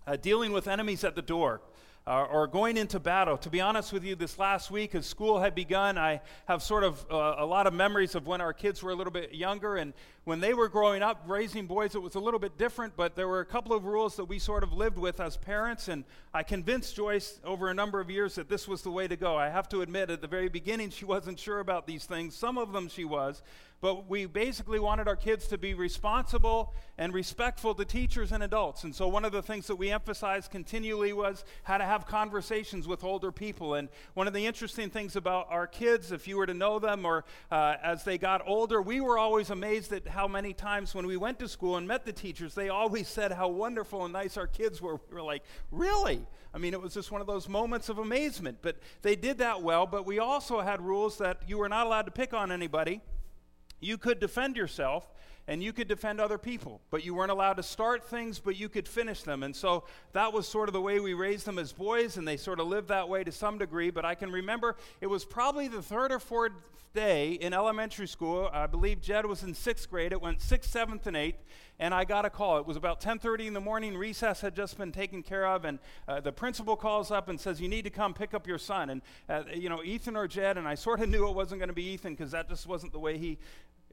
dealing with enemies at the door, or going into battle. To be honest with you, this last week as school had begun, I have sort of a lot of memories of when our kids were a little bit younger, and when they were growing up, raising boys, it was a little bit different, but there were a couple of rules that we sort of lived with as parents, and I convinced Joyce over a number of years that this was the way to go. I have to admit, at the very beginning, she wasn't sure about these things. Some of them she was, but we basically wanted our kids to be responsible and respectful to teachers and adults. And so one of the things that we emphasized continually was how to have conversations with older people. And one of the interesting things about our kids, if you were to know them, or as they got older, we were always amazed at how many times when we went to school and met the teachers, they always said how wonderful and nice our kids were. We were like, really? I mean, it was just one of those moments of amazement. But they did that well, but we also had rules that you were not allowed to pick on anybody. You could defend yourself, and you could defend other people, but you weren't allowed to start things, but you could finish them. And so that was sort of the way we raised them as boys, and they sort of lived that way to some degree. But I can remember it was probably the third or fourth day in elementary school. I believe Jed was in 6th grade. It went 6th, 7th, and 8th, and I got a call. It was about 10:30 in the morning. Recess had just been taken care of, and the principal calls up and says, you need to come pick up your son. And, Ethan or Jed, and I sort of knew it wasn't going to be Ethan because that just wasn't the way he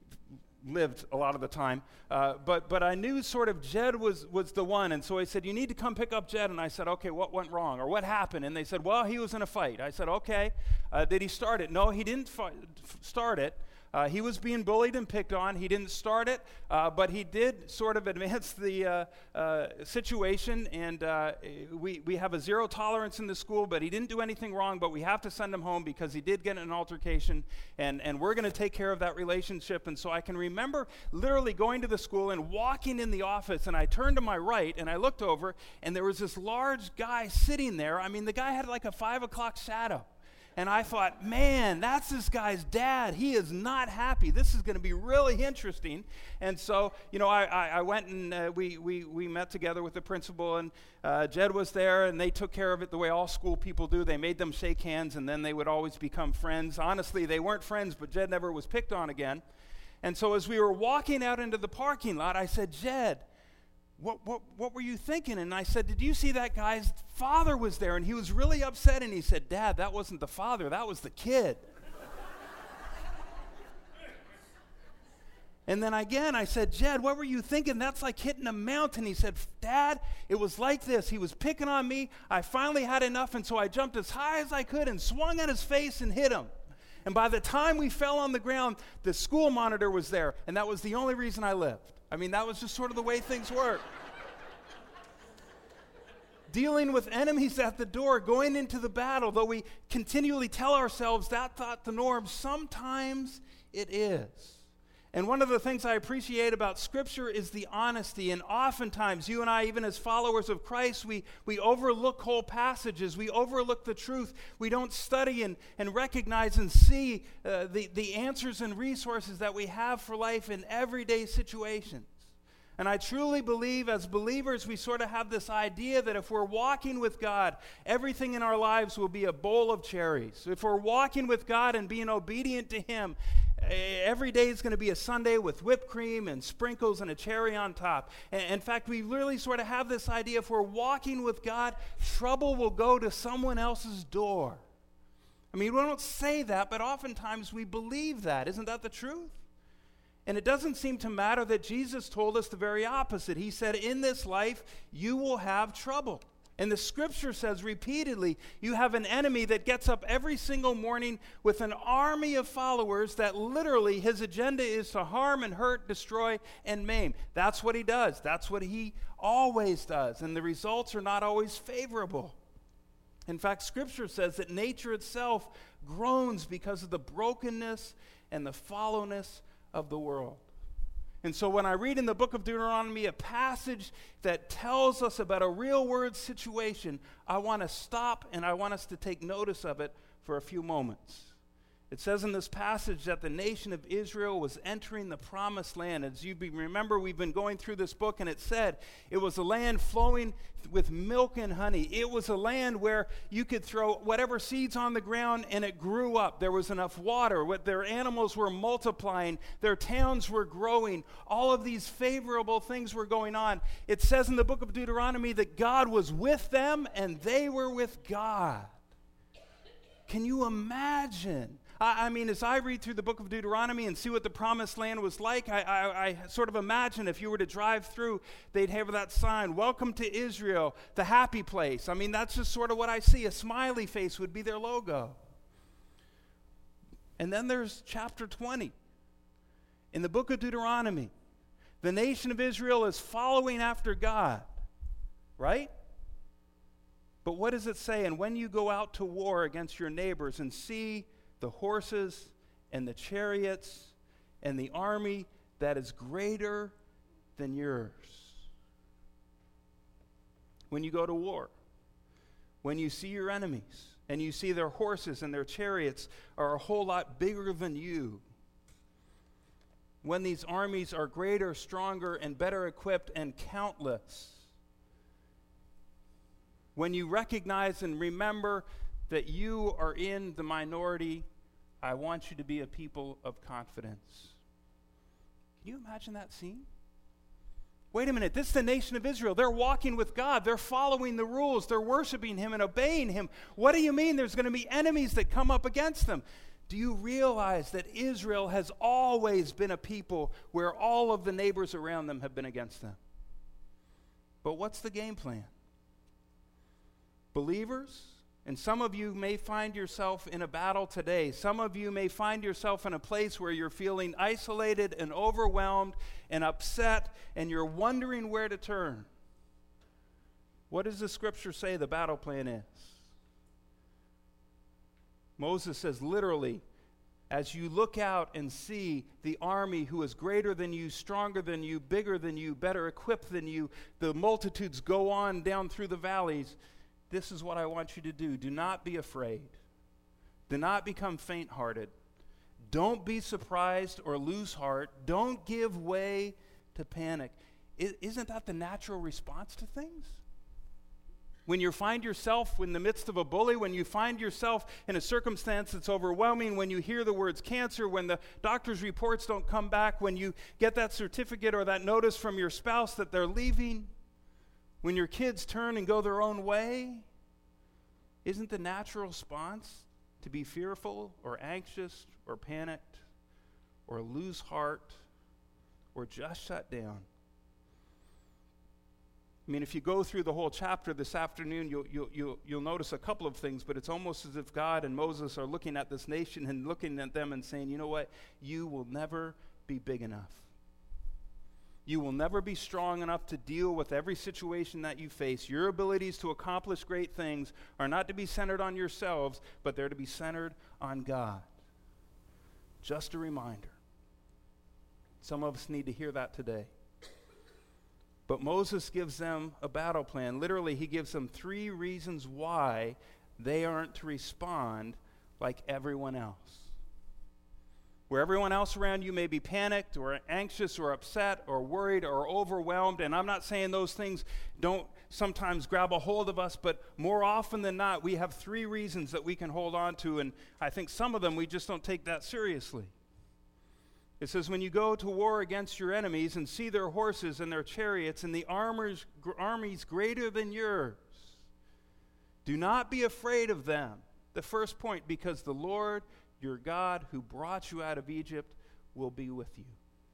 lived a lot of the time, but I knew sort of Jed was the one, and so I said, you need to come pick up Jed. And I said, okay, what went wrong, or what happened? And they said, well, he was in a fight. I said, okay. Did he start it? No, he didn't start it. He was being bullied and picked on. He didn't start it, but he did sort of advance the situation, and we have a zero tolerance in the school, but he didn't do anything wrong, but we have to send him home because he did get in an altercation, and we're going to take care of that relationship. And so I can remember literally going to the school and walking in the office, and I turned to my right, and I looked over, and there was this large guy sitting there. I mean, the guy had like a 5 o'clock shadow. And I thought, man, that's this guy's dad. He is not happy. This is going to be really interesting. And so, I went and we met together with the principal, and Jed was there, and they took care of it the way all school people do. They made them shake hands, and then they would always become friends. Honestly, they weren't friends, but Jed never was picked on again. And so as we were walking out into the parking lot, I said, Jed, what were you thinking? And I said, did you see that guy's father was there? And he was really upset, and he said, Dad, that wasn't the father, that was the kid. And then again, I said, Jed, what were you thinking? That's like hitting a mountain. He said, Dad, it was like this. He was picking on me. I finally had enough, and so I jumped as high as I could and swung at his face and hit him. And by the time we fell on the ground, the school monitor was there, and that was the only reason I lived. I mean, that was just sort of the way things work. Dealing with enemies at the door, going into the battle, though we continually tell ourselves that's not the norm, sometimes it is. And one of the things I appreciate about Scripture is the honesty. And oftentimes, you and I, even as followers of Christ, we overlook whole passages. We overlook the truth. We don't study and recognize and see the answers and resources that we have for life in everyday situations. And I truly believe as believers, we sort of have this idea that if we're walking with God, everything in our lives will be a bowl of cherries. If we're walking with God and being obedient to Him, every day is going to be a sundae with whipped cream and sprinkles and a cherry on top. In fact, we really sort of have this idea, if we're walking with God, trouble will go to someone else's door. I mean, we don't say that, but oftentimes we believe that. Isn't that the truth? And it doesn't seem to matter that Jesus told us the very opposite. He said, in this life, you will have trouble. And the Scripture says repeatedly, you have an enemy that gets up every single morning with an army of followers that literally his agenda is to harm and hurt, destroy, and maim. That's what he does. That's what he always does. And the results are not always favorable. In fact, Scripture says that nature itself groans because of the brokenness and the fallowness of the world. And so when I read in the book of Deuteronomy a passage that tells us about a real world situation, I want to stop and I want us to take notice of it for a few moments. It says in this passage that the nation of Israel was entering the promised land. As you remember, we've been going through this book, and it said it was a land flowing with milk and honey. It was a land where you could throw whatever seeds on the ground, and it grew up. There was enough water. Their animals were multiplying. Their towns were growing. All of these favorable things were going on. It says in the book of Deuteronomy that God was with them, and they were with God. Can you imagine? I mean, as I read through the book of Deuteronomy and see what the promised land was like, I sort of imagine if you were to drive through, they'd have that sign, "Welcome to Israel, the happy place." I mean, that's just sort of what I see. A smiley face would be their logo. And then there's chapter 20. In the book of Deuteronomy, the nation of Israel is following after God, right? But what does it say? "And when you go out to war against your neighbors and see the horses and the chariots and the army that is greater than yours." When you go to war, when you see your enemies and you see their horses and their chariots are a whole lot bigger than you, when these armies are greater, stronger, and better equipped and countless, when you recognize and remember that you are in the minority, I want you to be a people of confidence. Can you imagine that scene? Wait a minute, this is the nation of Israel. They're walking with God. They're following the rules. They're worshiping Him and obeying Him. What do you mean there's going to be enemies that come up against them? Do you realize that Israel has always been a people where all of the neighbors around them have been against them? But what's the game plan? Believers, and some of you may find yourself in a battle today. Some of you may find yourself in a place where you're feeling isolated and overwhelmed and upset, and you're wondering where to turn. What does the scripture say the battle plan is? Moses says literally, as you look out and see the army who is greater than you, stronger than you, bigger than you, better equipped than you, the multitudes go on down through the valleys, this is what I want you to do. Do not be afraid. Do not become faint-hearted. Don't be surprised or lose heart. Don't give way to panic. Isn't that the natural response to things? When you find yourself in the midst of a bully, when you find yourself in a circumstance that's overwhelming, when you hear the words cancer, when the doctor's reports don't come back, when you get that certificate or that notice from your spouse that they're leaving, when your kids turn and go their own way, isn't the natural response to be fearful or anxious or panicked or lose heart or just shut down? I mean, if you go through the whole chapter this afternoon, you'll notice a couple of things, but it's almost as if God and Moses are looking at this nation and looking at them and saying, you know what? You will never be big enough. You will never be strong enough to deal with every situation that you face. Your abilities to accomplish great things are not to be centered on yourselves, but they're to be centered on God. Just a reminder. Some of us need to hear that today. But Moses gives them a battle plan. Literally, he gives them 3 reasons why they aren't to respond like everyone else. Where everyone else around you may be panicked or anxious or upset or worried or overwhelmed, and I'm not saying those things don't sometimes grab a hold of us, but more often than not, we have 3 reasons that we can hold on to, and I think some of them we just don't take that seriously. It says, when you go to war against your enemies and see their horses and their chariots and the armies greater than yours, do not be afraid of them. The first point, because the Lord your God who brought you out of Egypt will be with you.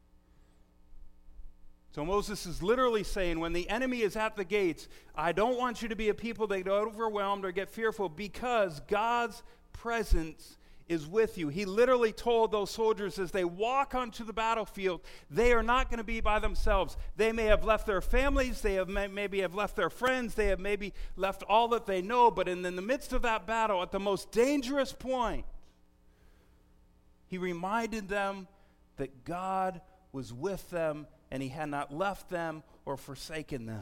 So Moses is literally saying, when the enemy is at the gates, I don't want you to be a people that get overwhelmed or get fearful, because God's presence is with you. He literally told those soldiers as they walk onto the battlefield, they are not going to be by themselves. They may have left their families, they have maybe have left their friends, they have maybe left all that they know, but in the midst of that battle, at the most dangerous point, he reminded them that God was with them and he had not left them or forsaken them.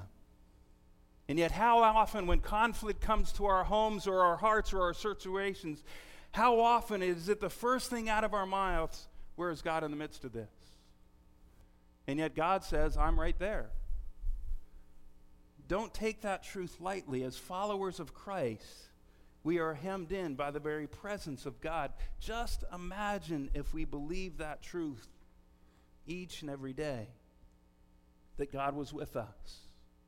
And yet how often when conflict comes to our homes or our hearts or our situations, How often is it the first thing out of our mouths, where is God in the midst of this? And yet God says, I'm right there. Don't take that truth lightly. As followers of Christ, we are hemmed in by the very presence of God. Just imagine if we believe that truth each and every day, that God was with us.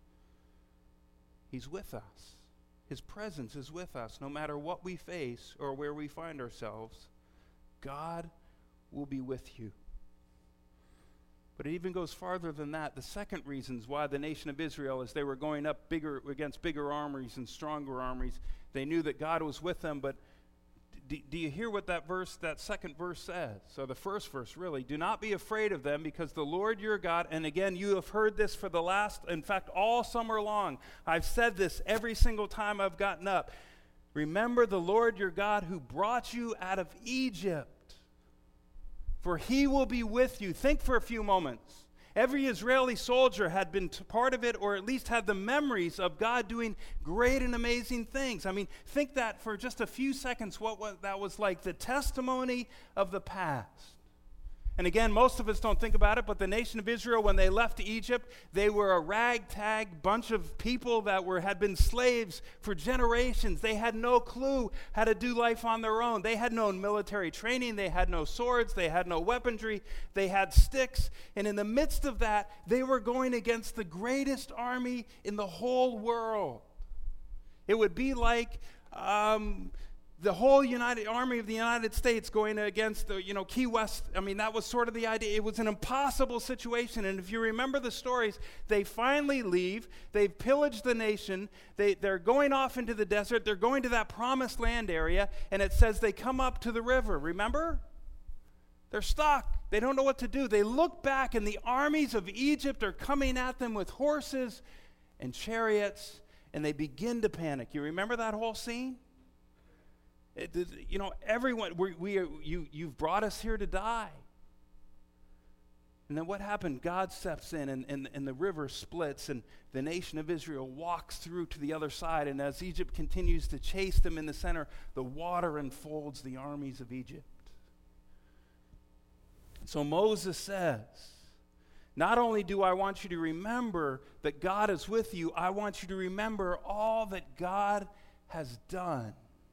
He's with us. His presence is with us. No matter what we face or where we find ourselves, God will be with you. But it even goes farther than that. The second reasons why the nation of Israel, as they were going up against bigger armies and stronger armies, they knew that God was with them. But do you hear what that second verse says? So the first verse, really, do not be afraid of them, because the Lord your God, and again, you have heard this for in fact, all summer long. I've said this every single time I've gotten up. Remember the Lord your God who brought you out of Egypt. For he will be with you. Think for a few moments. Every Israeli soldier had been part of it, or at least had the memories of God doing great and amazing things. I mean, think that for just a few seconds, that was like, the testimony of the past. And again, most of us don't think about it, but the nation of Israel, when they left Egypt, they were a ragtag bunch of people that had been slaves for generations. They had no clue how to do life on their own. They had no military training. They had no swords. They had no weaponry. They had sticks. And in the midst of that, they were going against the greatest army in the whole world. It would be like the whole Army of the United States going against Key West. I mean, that was sort of the idea. It was an impossible situation. And if you remember the stories, they finally leave. They've pillaged the nation. They're going off into the desert. They're going to that promised land area. And it says they come up to the river. Remember? They're stuck. They don't know what to do. They look back, and the armies of Egypt are coming at them with horses and chariots, and they begin to panic. You remember that whole scene? Everyone, you've brought us here to die. And then what happened? God steps in, and the river splits, and the nation of Israel walks through to the other side. And as Egypt continues to chase them in the center, the water enfolds the armies of Egypt. So Moses says, not only do I want you to remember that God is with you, I want you to remember all that God has done.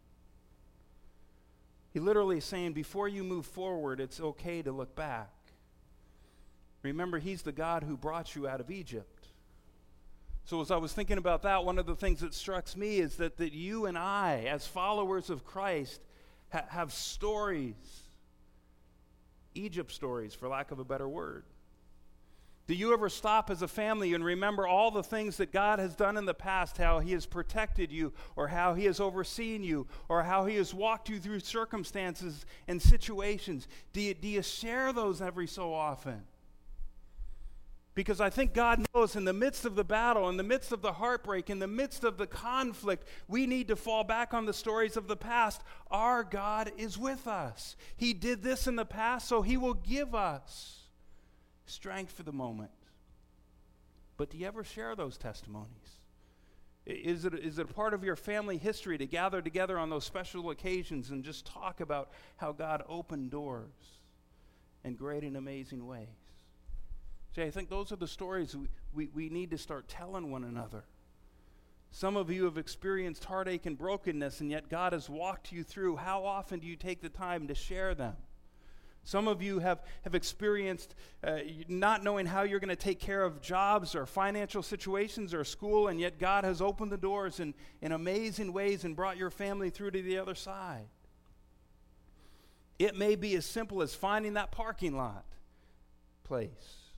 He literally is saying, before you move forward, it's okay to look back. Remember, he's the God who brought you out of Egypt. So as I was thinking about that, one of the things that struck me is that you and I, as followers of Christ, have stories, Egypt stories, for lack of a better word. Do you ever stop as a family and remember all the things that God has done in the past, how he has protected you, or how he has overseen you, or how he has walked you through circumstances and situations? Do you share those every so often? Because I think God knows in the midst of the battle, in the midst of the heartbreak, in the midst of the conflict, we need to fall back on the stories of the past. Our God is with us. He did this in the past, so he will give us strength for the moment. But do you ever share those testimonies? Is it a part of your family history to gather together on those special occasions and just talk about how God opened doors in great and amazing ways? See, I think those are the stories we need to start telling one another. Some of you have experienced heartache and brokenness, and yet God has walked you through. How often do you take the time to share them? Some of you have experienced not knowing how you're going to take care of jobs or financial situations or school, and yet God has opened the doors in amazing ways and brought your family through to the other side. It may be as simple as finding that parking lot place.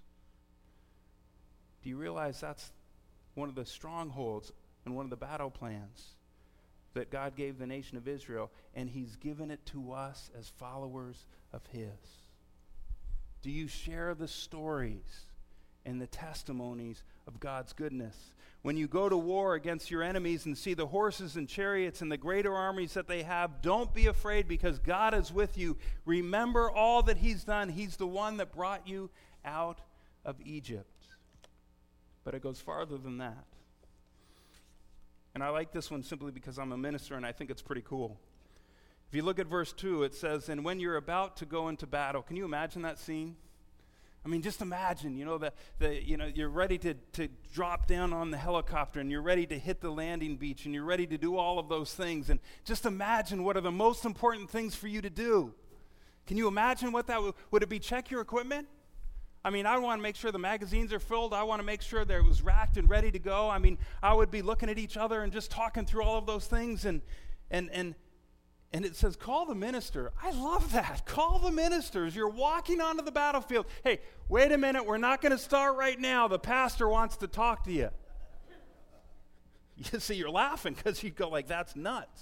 Do you realize that's one of the strongholds and one of the battle plans that God gave the nation of Israel, and he's given it to us as followers of his? Do you share the stories and the testimonies of God's goodness? When you go to war against your enemies and see the horses and chariots and the greater armies that they have, don't be afraid, because God is with you. Remember all that he's done. He's the one that brought you out of Egypt. But it goes farther than that. And I like this one simply because I'm a minister and I think it's pretty cool. If you look at verse 2, it says, and when you're about to go into battle. Can you imagine that scene? I mean, just imagine, you're ready to drop down on the helicopter, and you're ready to hit the landing beach, and you're ready to do all of those things. And just imagine what are the most important things for you to do. Can you imagine what that would it be? Check your equipment? I mean, I want to make sure the magazines are filled. I want to make sure that it was racked and ready to go. I mean, I would be looking at each other and just talking through all of those things. And it says, call the minister. I love that. Call the ministers. You're walking onto the battlefield. Hey, wait a minute. We're not going to start right now. The pastor wants to talk to you. You see, you're laughing because you go like, that's nuts.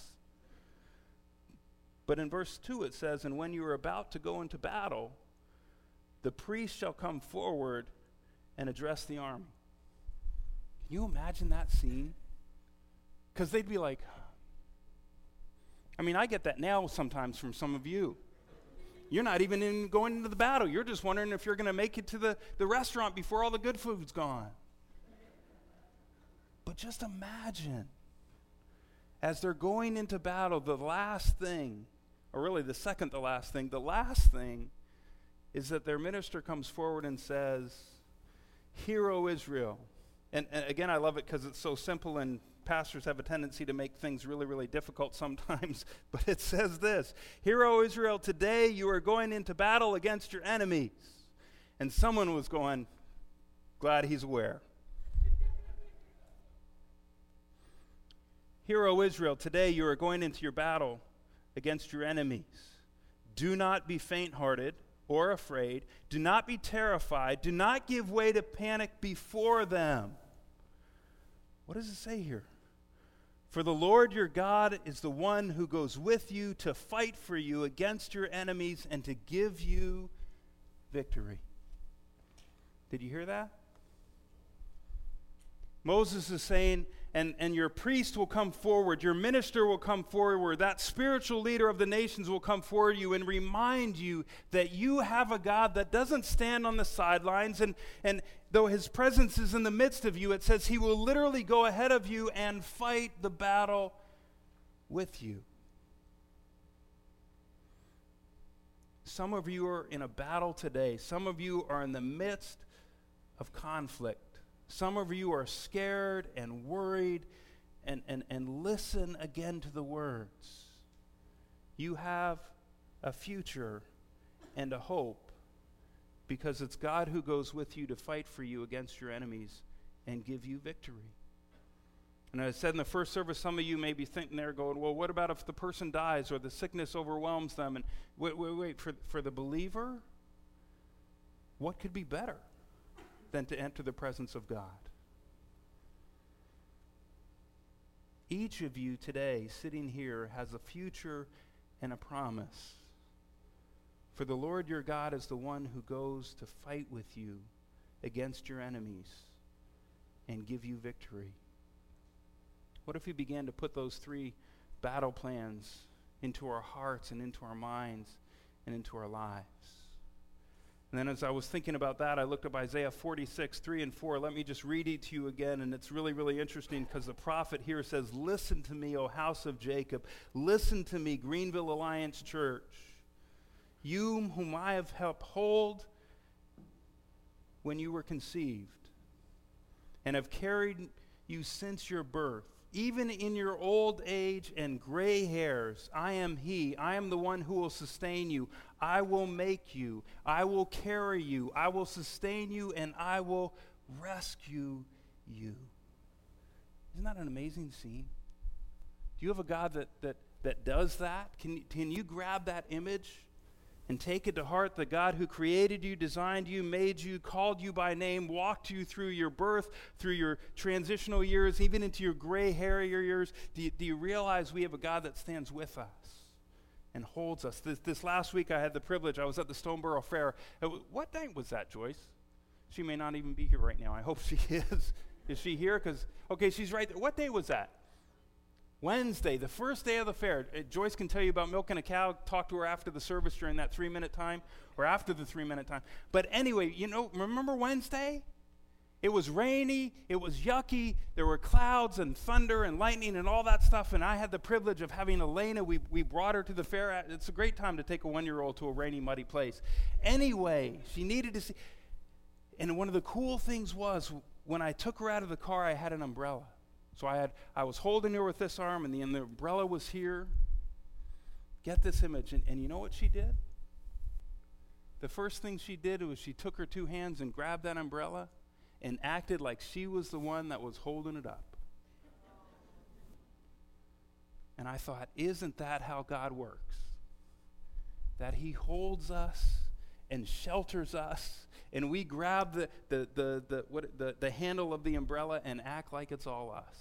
But in verse 2 it says, and when you are about to go into battle, the priest shall come forward and address the army. Can you imagine that scene? Because they'd be like, I mean, I get that now sometimes from some of you. You're not even going into the battle. You're just wondering if you're going to make it to the restaurant before all the good food's gone. But just imagine, as they're going into battle, the last thing, or really the second to last thing, the last thing is that their minister comes forward and says, Hear, O Israel. And again, I love it because it's so simple, and pastors have a tendency to make things really, really difficult sometimes. But it says this, Hear, O Israel, today you are going into battle against your enemies. And someone was going, glad he's aware. Hear, O Israel, today you are going into your battle against your enemies. Do not be faint-hearted or afraid. Do not be terrified. Do not give way to panic before them. What does it say here? For the Lord your God is the one who goes with you to fight for you against your enemies and to give you victory. Did you hear that? Moses is saying, and your priest will come forward, your minister will come forward, that spiritual leader of the nations will come forward you and remind you that you have a God that doesn't stand on the sidelines, and though his presence is in the midst of you, it says he will literally go ahead of you and fight the battle with you. Some of you are in a battle today. Some of you are in the midst of conflict. Some of you are scared and worried, and listen again to the words. You have a future and a hope because it's God who goes with you to fight for you against your enemies and give you victory. And as I said in the first service, some of you may be thinking there going, well, what about if the person dies or the sickness overwhelms them? And wait, for the believer, what could be better than to enter the presence of God? Each of you today sitting here has a future and a promise. For the Lord your God is the one who goes to fight with you against your enemies and give you victory. What if we began to put those 3 battle plans into our hearts and into our minds and into our lives? And then as I was thinking about that, I looked up Isaiah 46, 3 and 4. Let me just read it to you again, and it's really, really interesting because the prophet here says, Listen to me, O house of Jacob. Listen to me, Greenville Alliance Church. You whom I have upheld when you were conceived, and have carried you since your birth. Even in your old age and gray hairs, I am he. I am the one who will sustain you. I will make you. I will carry you. I will sustain you, and I will rescue you. Isn't that an amazing scene? Do you have a God that does that? Can you grab that image and take it to heart? The God who created you, designed you, made you, called you by name, walked you through your birth, through your transitional years, even into your gray hairier years. Do you realize we have a God that stands with us and holds us? This last week I had the privilege, I was at the Stoneboro Fair. What night was that, Joyce? She may not even be here right now. I hope she is. Is she here? Okay, she's right there. What day was that? Wednesday, the first day of the fair. Joyce can tell you about milking a cow. Talk to her after the service during that 3-minute time, or after the 3-minute time. But anyway, remember Wednesday? It was rainy, it was yucky, there were clouds and thunder and lightning and all that stuff, and I had the privilege of having Elena. We brought her to the fair. It's a great time to take a 1-year-old to a rainy, muddy place. Anyway, she needed to see. And one of the cool things was, when I took her out of the car, I had an umbrella. So I was holding her with this arm, and the umbrella was here. Get this image, and you know what she did? The first thing she did was she took her 2 hands and grabbed that umbrella and acted like she was the one that was holding it up. And I thought, isn't that how God works? That he holds us and shelters us, and we grab the handle of the umbrella and act like it's all us.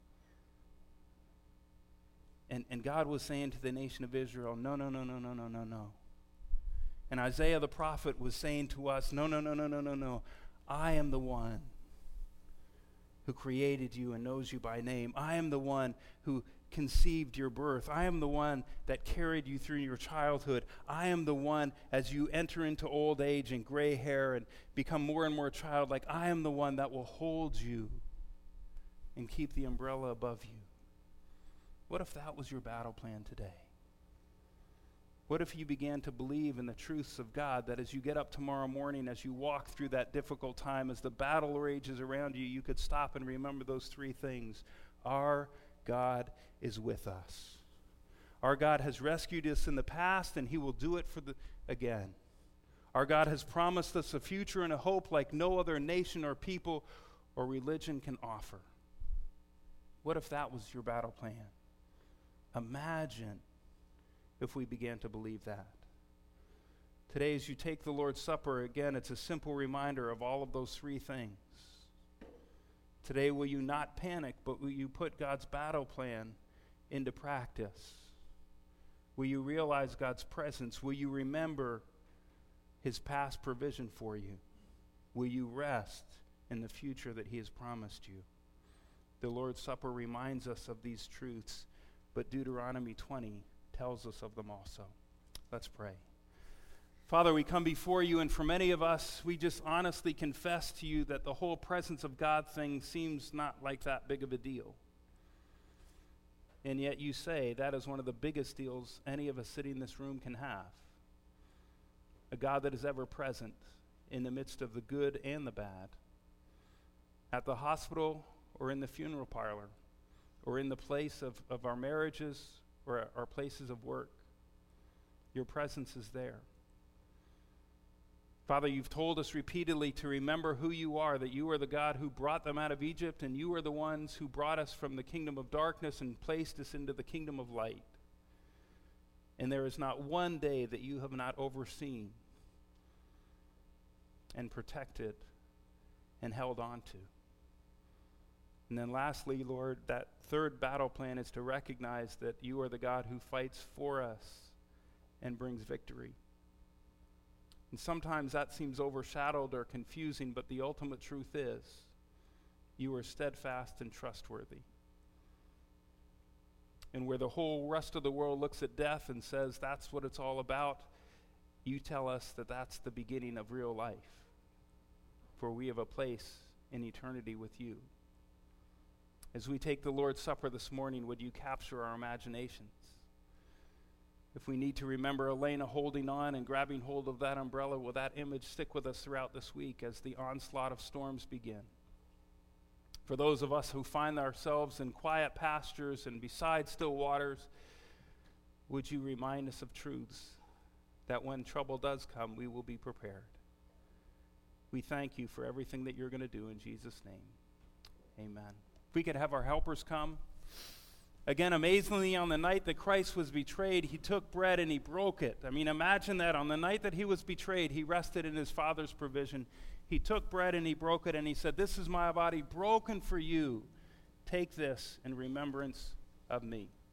And God was saying to the nation of Israel, no, no, no, no, no, no, no, no. And Isaiah the prophet was saying to us, no, no, no, no, no, no, no. I am the one who created you and knows you by name. I am the one who conceived your birth. I am the one that carried you through your childhood. I am the one as you enter into old age and gray hair and become more and more childlike. I am the one that will hold you and keep the umbrella above you. What if that was your battle plan today? What if you began to believe in the truths of God, that as you get up tomorrow morning, as you walk through that difficult time, as the battle rages around you, you could stop and remember those 3 things. Our God is with us. Our God has rescued us in the past, and he will do it again. Our God has promised us a future and a hope like no other nation or people or religion can offer. What if that was your battle plan? Imagine if we began to believe that. Today, as you take the Lord's Supper, again, it's a simple reminder of all of those 3 things. Today, will you not panic, but will you put God's battle plan into practice? Will you realize God's presence? Will you remember his past provision for you? Will you rest in the future that he has promised you? The Lord's Supper reminds us of these truths, but Deuteronomy 20 tells us of them also. Let's pray. Father, we come before you, and for many of us, we just honestly confess to you that the whole presence of God thing seems not like that big of a deal. And yet you say that is one of the biggest deals any of us sitting in this room can have. A God that is ever present in the midst of the good and the bad, at the hospital or in the funeral parlor, or in the place of our marriages or our places of work. Your presence is there. Father, you've told us repeatedly to remember who you are, that you are the God who brought them out of Egypt, and you are the ones who brought us from the kingdom of darkness and placed us into the kingdom of light. And there is not one day that you have not overseen and protected and held on to. And then lastly, Lord, that 3rd battle plan is to recognize that you are the God who fights for us and brings victory. And sometimes that seems overshadowed or confusing, but the ultimate truth is you are steadfast and trustworthy. And where the whole rest of the world looks at death and says that's what it's all about, you tell us that that's the beginning of real life. For we have a place in eternity with you. As we take the Lord's Supper this morning, would you capture our imaginations? If we need to remember Elena holding on and grabbing hold of that umbrella, will that image stick with us throughout this week as the onslaught of storms begin? For those of us who find ourselves in quiet pastures and beside still waters, would you remind us of truths that when trouble does come, we will be prepared? We thank you for everything that you're going to do in Jesus' name. Amen. If we could have our helpers come. Again, amazingly, on the night that Christ was betrayed, he took bread and he broke it. I mean, imagine that. On the night that he was betrayed, he rested in his Father's provision. He took bread and he broke it, and he said, "This is my body broken for you. Take this in remembrance of me."